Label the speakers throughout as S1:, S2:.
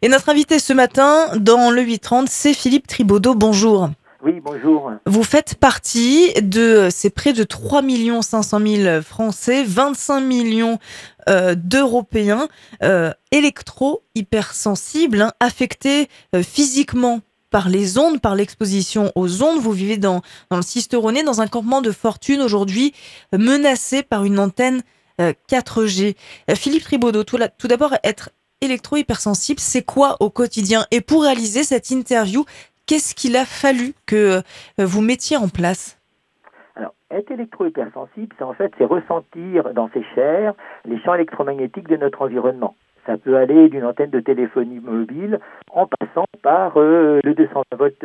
S1: Et notre invité ce matin, dans le 8h30, c'est Philippe Tribaudot. Bonjour.
S2: Oui, bonjour.
S1: Vous faites partie de ces près de 3 500 000 Français, 25 millions d'Européens électro-hypersensibles, affectés physiquement par les ondes, par l'exposition aux ondes. Vous vivez dans le Cisteronnet, dans un campement de fortune aujourd'hui menacé par une antenne 4G. Philippe Tribaudot, tout d'abord, être électro-hypersensible, c'est quoi au quotidien? Et pour réaliser cette interview, qu'est-ce qu'il a fallu que vous mettiez en place?
S2: Alors, être électro-hypersensible, c'est ressentir dans ses chairs les champs électromagnétiques de notre environnement. Ça peut aller d'une antenne de téléphonie mobile en passant par le 220 volts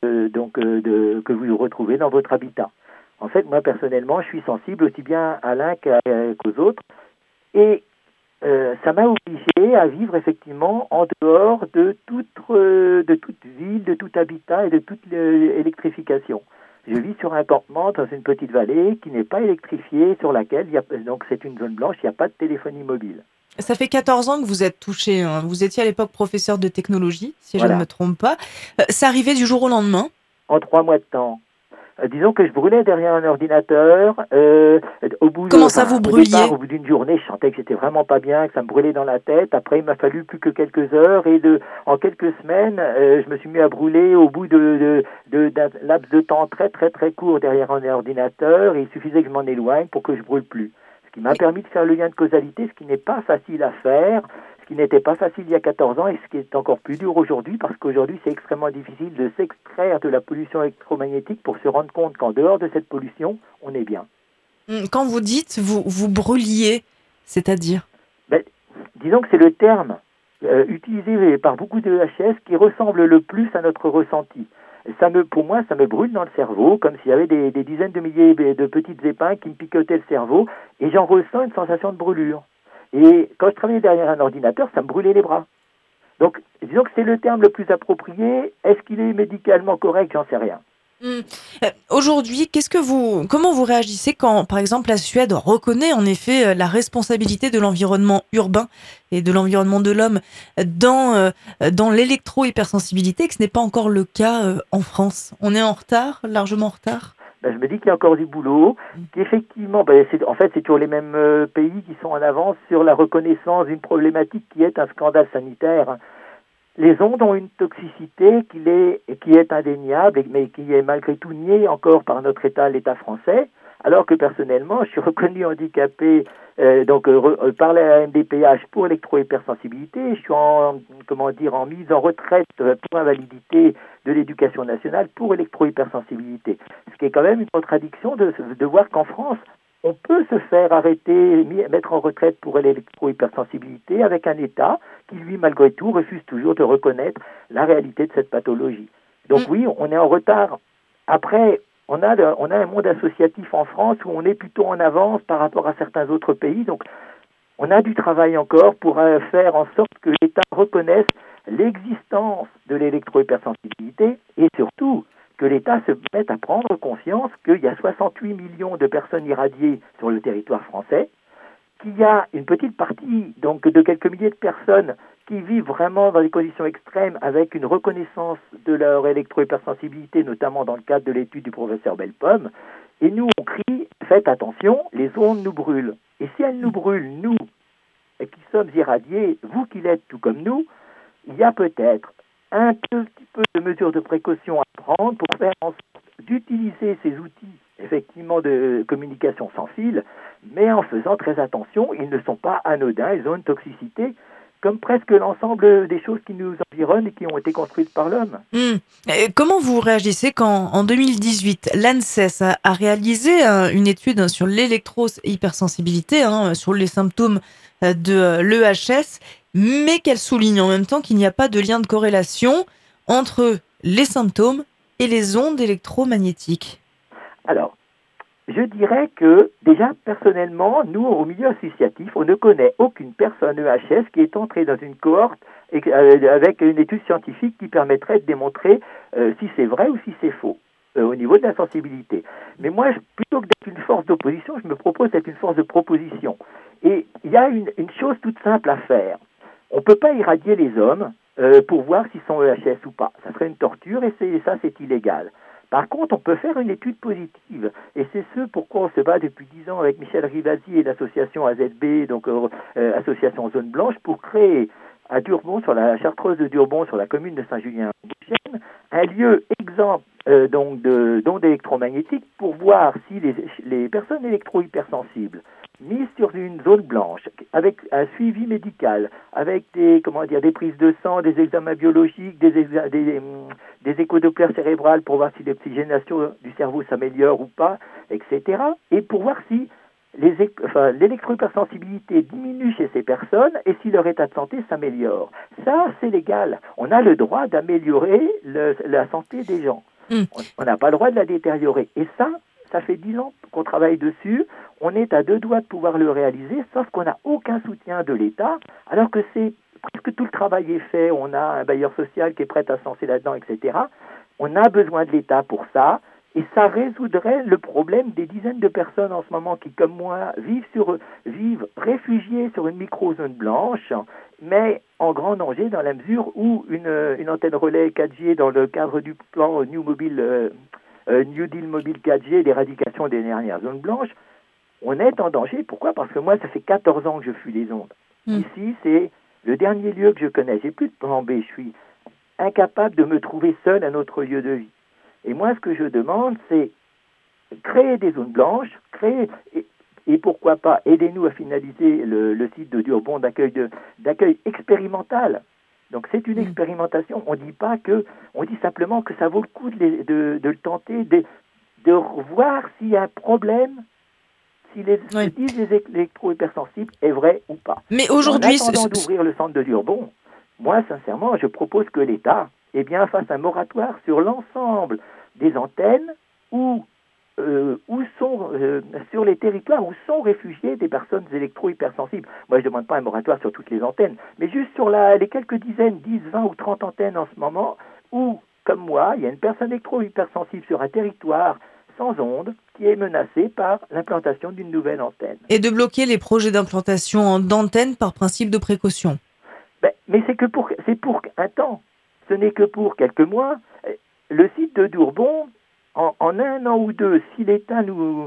S2: que vous retrouvez dans votre habitat. En fait, moi personnellement, je suis sensible aussi bien à l'un qu'aux autres. Et ça m'a obligé à vivre effectivement en dehors de toute ville, de tout habitat et de toute électrification. Je vis sur un campement dans une petite vallée qui n'est pas électrifiée, sur laquelle donc c'est une zone blanche, il n'y a pas de téléphonie mobile.
S1: Ça fait 14 ans que vous êtes touché, hein. Vous étiez à l'époque professeur de technologie, si je ne me
S2: Voilà,
S1: trompe pas. Ça arrivait du jour au lendemain.
S2: en 3 mois de temps. Disons que je brûlais derrière un ordinateur.
S1: Comment ça, vous
S2: Au départ,
S1: brûliez?
S2: au bout d'une journée, je sentais que j'étais vraiment pas bien, que ça me brûlait dans la tête. Après, il m'a fallu plus que quelques heures et en quelques semaines, je me suis mis à brûler au bout d'un laps de temps très très très court derrière un ordinateur. Et il suffisait que je m'en éloigne pour que je brûle plus. Ce qui m'a permis de faire le lien de causalité, ce qui n'est pas facile à faire. Ce qui n'était pas facile il y a 14 ans et ce qui est encore plus dur aujourd'hui, parce qu'aujourd'hui c'est extrêmement difficile de s'extraire de la pollution électromagnétique pour se rendre compte qu'en dehors de cette pollution, on est bien.
S1: Quand vous dites vous brûliez, c'est-à-dire?
S2: Ben, disons que c'est le terme utilisé par beaucoup de HS qui ressemble le plus à notre ressenti. Pour moi, ça me brûle dans le cerveau, comme s'il y avait des dizaines de milliers de petites épingles qui me picotaient le cerveau, et j'en ressens une sensation de brûlure. Et quand je travaillais derrière un ordinateur, ça me brûlait les bras. Donc, disons que c'est le terme le plus approprié. Est-ce qu'il est médicalement correct? J'en sais rien.
S1: Aujourd'hui, comment vous réagissez quand, par exemple, la Suède reconnaît en effet la responsabilité de l'environnement urbain et de l'environnement de l'homme dans l'électro-hypersensibilité, que ce n'est pas encore le cas en France? On est en retard, largement en retard?
S2: Ben, je me dis qu'il y a encore du boulot, qu'effectivement, c'est toujours les mêmes pays qui sont en avance sur la reconnaissance d'une problématique qui est un scandale sanitaire. Les ondes ont une toxicité qui est indéniable, mais qui est malgré tout niée encore par notre État, l'État français, alors que personnellement, je suis reconnu handicapé par la MDPH pour électro-hypersensibilité. Je suis en mise en retraite pour invalidité de l'éducation nationale pour électro-hypersensibilité. Ce qui est quand même une contradiction de voir qu'en France, on peut se faire arrêter, mettre en retraite pour l'électro-hypersensibilité avec un État qui, lui, malgré tout, refuse toujours de reconnaître la réalité de cette pathologie. Donc oui, on est en retard. Après, on a un monde associatif en France où on est plutôt en avance par rapport à certains autres pays. Donc on a du travail encore pour faire en sorte que l'État reconnaisse l'existence de l'électro-hypersensibilité et surtout que l'État se mette à prendre conscience qu'il y a 68 millions de personnes irradiées sur le territoire français, qu'il y a une petite partie donc de quelques milliers de personnes qui vivent vraiment dans des conditions extrêmes avec une reconnaissance de leur électro-hypersensibilité, notamment dans le cadre de l'étude du professeur Bellepomme. Et nous, on crie, faites attention, les ondes nous brûlent. Et si elles nous brûlent, nous, qui sommes irradiés, vous qui l'êtes tout comme nous, il y a peut-être un petit peu de mesures de précaution à prendre pour faire en sorte d'utiliser ces outils, effectivement, de communication sans fil, mais en faisant très attention, ils ne sont pas anodins, ils ont une toxicité comme presque l'ensemble des choses qui nous environnent et qui ont été construites par l'homme.
S1: Comment vous réagissez quand, en 2018, l'ANSES a réalisé une étude sur l'électro-hypersensibilité, sur les symptômes de l'EHS, mais qu'elle souligne en même temps qu'il n'y a pas de lien de corrélation entre les symptômes et les ondes électromagnétiques?
S2: Alors, je dirais que, déjà, personnellement, nous, au milieu associatif, on ne connaît aucune personne EHS qui est entrée dans une cohorte avec une étude scientifique qui permettrait de démontrer si c'est vrai ou si c'est faux au niveau de la sensibilité. Mais moi, plutôt que d'être une force d'opposition, je me propose d'être une force de proposition. Et il y a une chose toute simple à faire. On ne peut pas irradier les hommes pour voir s'ils sont EHS ou pas. Ça serait une torture et c'est illégal. Par contre, on peut faire une étude positive. Et c'est ce pourquoi on se bat depuis 10 ans avec Michel Rivasi et l'association AZB, donc Association Zone Blanche, pour créer à Durbon, sur la Chartreuse de Durbon, sur la commune de Saint-Julien-en-Beauchêne, un lieu exempt d'ondes électromagnétiques pour voir si les personnes électro-hypersensibles mises sur une zone blanche, avec un suivi médical, avec des prises de sang, des examens biologiques, des échodoppers cérébrales pour voir si l'oxygénation du cerveau s'améliore ou pas, etc. Et pour voir si l'électrohypersensibilité diminue chez ces personnes et si leur état de santé s'améliore. Ça, c'est légal. On a le droit d'améliorer la santé des gens. On n'a pas le droit de la détériorer. Et ça fait 10 ans qu'on travaille dessus. On est à 2 doigts de pouvoir le réaliser, sauf qu'on n'a aucun soutien de l'État, alors que presque tout le travail est fait. On a un bailleur social qui est prêt à se lancer là-dedans, etc. On a besoin de l'État pour ça, et ça résoudrait le problème des dizaines de personnes en ce moment qui, comme moi, vivent réfugiés sur une micro-zone blanche, mais en grand danger dans la mesure où une antenne relais 4G dans le cadre du plan New Deal Mobile 4G, l'éradication des dernières zones blanches, on est en danger. Pourquoi ? Parce que moi, ça fait 14 ans que je fuis les ondes. Ici, c'est le dernier lieu que je connais. J'ai plus de plan B. Je suis incapable de me trouver seul à notre lieu de vie. Et moi, ce que je demande, c'est créer des zones blanches, et pourquoi pas, aidez-nous à finaliser le site de Durbon d'accueil expérimental. Donc c'est une expérimentation. On dit simplement que ça vaut le coup de le tenter, de voir s'il y a un problème, si les électro-hypersensibles est vrai ou pas.
S1: Mais aujourd'hui,
S2: en attendant d'ouvrir le centre de Durbon, moi sincèrement, je propose que l'État fasse un moratoire sur l'ensemble des antennes sur les territoires où sont réfugiées des personnes électro-hypersensibles. Moi, je ne demande pas un moratoire sur toutes les antennes, mais juste sur les quelques dizaines, 10, 20 ou 30 antennes en ce moment, où, comme moi, il y a une personne électro-hypersensible sur un territoire sans ondes qui est menacée par l'implantation d'une nouvelle antenne.
S1: Et de bloquer les projets d'implantation d'antennes par principe de précaution.
S2: Mais c'est pour un temps. Ce n'est que pour quelques mois. Le site de Durbon, en 1 an ou 2, si l'État nous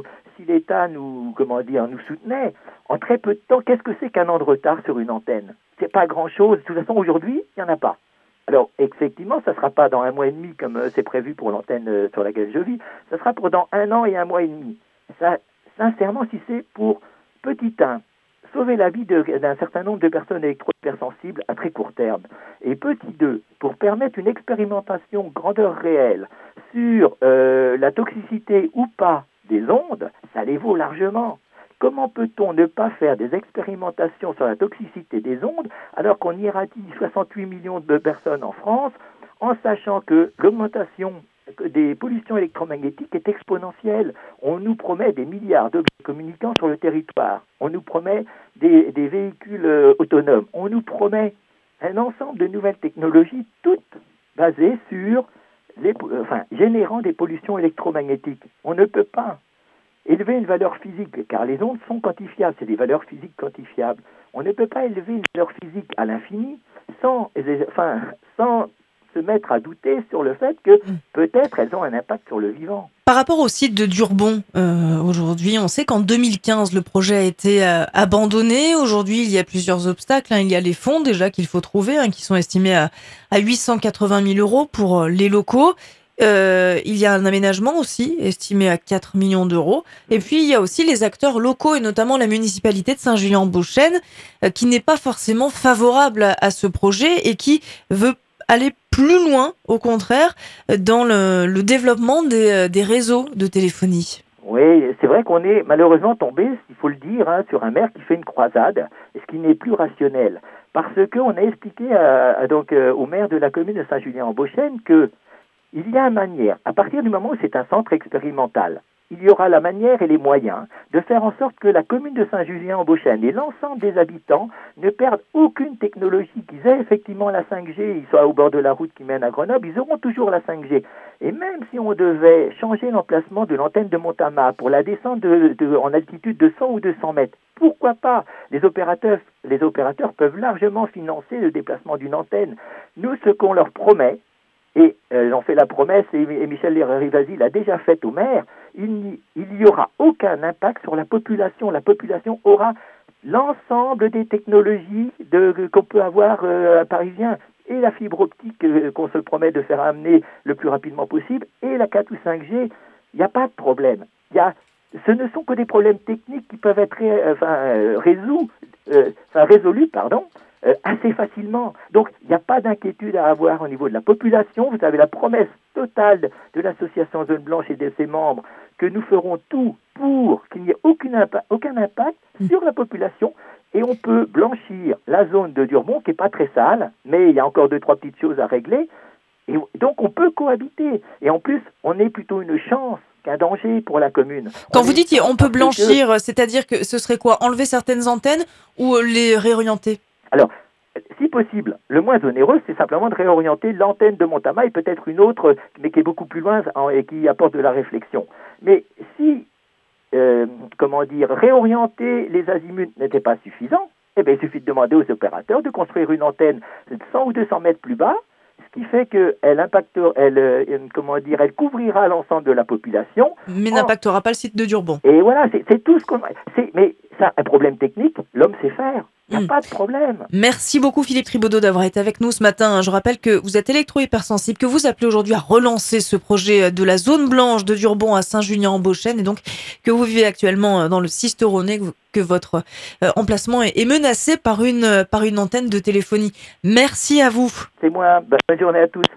S2: soutenait, en très peu de temps, qu'est-ce que c'est qu'un an de retard sur une antenne ? C'est pas grand-chose. De toute façon, aujourd'hui, il n'y en a pas. Alors, effectivement, ça ne sera pas dans 1 mois et demi comme c'est prévu pour l'antenne sur laquelle je vis. Ça sera pour dans 1 an et 1 mois et demi. Ça, sincèrement, si c'est pour petit 1, sauver la vie d'un certain nombre de personnes électro-hypersensibles à très court terme. Et petit 2, pour permettre une expérimentation grandeur réelle sur la toxicité ou pas des ondes, ça les vaut largement. Comment peut-on ne pas faire des expérimentations sur la toxicité des ondes alors qu'on irradie 68 millions de personnes en France en sachant que l'augmentation des pollutions électromagnétiques est exponentielle. On nous promet des milliards d'objets communicants sur le territoire. On nous promet des véhicules autonomes. On nous promet un ensemble de nouvelles technologies, toutes basées sur générant des pollutions électromagnétiques. On ne peut pas élever une valeur physique, car les ondes sont quantifiables, c'est des valeurs physiques quantifiables. On ne peut pas élever une valeur physique à l'infini sans se mettre à douter sur le fait que peut-être elles ont un impact sur le vivant.
S1: Par rapport au site de Durbon, aujourd'hui, on sait qu'en 2015, le projet a été abandonné. Aujourd'hui, il y a plusieurs obstacles. Il y a les fonds déjà qu'il faut trouver, qui sont estimés à 880 000 euros pour les locaux. Il y a un aménagement aussi, estimé à 4 millions d'euros. Et puis, il y a aussi les acteurs locaux, et notamment la municipalité de Saint-Julien-en-Beauchêne, qui n'est pas forcément favorable à ce projet et qui veut aller plus loin, au contraire, dans le développement des réseaux de téléphonie.
S2: Oui, c'est vrai qu'on est malheureusement tombé, il faut le dire, sur un maire qui fait une croisade, ce qui n'est plus rationnel. Parce qu'on a expliqué au maire de la commune de Saint-Julien-en-Beauchêne que il y a une manière, à partir du moment où c'est un centre expérimental, il y aura la manière et les moyens de faire en sorte que la commune de Saint-Julien-en-Beauchêne et l'ensemble des habitants ne perdent aucune technologie, qu'ils aient effectivement la 5G, ils soient au bord de la route qui mène à Grenoble, ils auront toujours la 5G. Et même si on devait changer l'emplacement de l'antenne de Montama pour la descente en altitude de 100 ou 200 mètres, pourquoi pas ? Les opérateurs peuvent largement financer le déplacement d'une antenne. Nous, ce qu'on leur promet, et j'en fais la promesse, et Michel Rivasi l'a déjà faite au maire, il n'y aura aucun impact sur la population. La population aura l'ensemble des technologies qu'on peut avoir parisien, et la fibre optique qu'on se promet de faire amener le plus rapidement possible, et la 4 ou 5G, il n'y a pas de problème. Ce ne sont que des problèmes techniques qui peuvent être résolus assez facilement. Donc, il n'y a pas d'inquiétude à avoir au niveau de la population. Vous avez la promesse totale de l'association Zone Blanche et de ses membres que nous ferons tout pour qu'il n'y ait aucun impact sur la population. Et on peut blanchir la zone de Durbon, qui n'est pas très sale, mais il y a encore 2-3 petites choses à régler. Et donc, on peut cohabiter. Et en plus, on est plutôt une chance qu'un danger pour la commune.
S1: Quand vous dites on peut blanchir, c'est-à-dire que ce serait quoi? Enlever certaines antennes ou les réorienter?
S2: Alors, si possible, le moins onéreux, c'est simplement de réorienter l'antenne de Montama et peut-être une autre, mais qui est beaucoup plus loin et qui apporte de la réflexion. Mais si, réorienter les azimuts n'était pas suffisant, eh bien, il suffit de demander aux opérateurs de construire une antenne 100 ou 200 mètres plus bas, ce qui fait qu'elle couvrira l'ensemble de la population.
S1: Mais n'impactera pas le site de Durbon.
S2: Et voilà, c'est tout ce qu'on... Mais ça, un problème technique, l'homme sait faire. Il n'y a pas de problème.
S1: Merci beaucoup Philippe Tribaudot d'avoir été avec nous ce matin. Je rappelle que vous êtes électro-hypersensible, que vous appelez aujourd'hui à relancer ce projet de la zone blanche de Durbon à Saint-Junien-en-Beauchêne et donc que vous vivez actuellement dans le Sisteronais, que votre emplacement est menacé par une antenne de téléphonie. Merci à vous.
S2: C'est moi. Bonne journée à tous.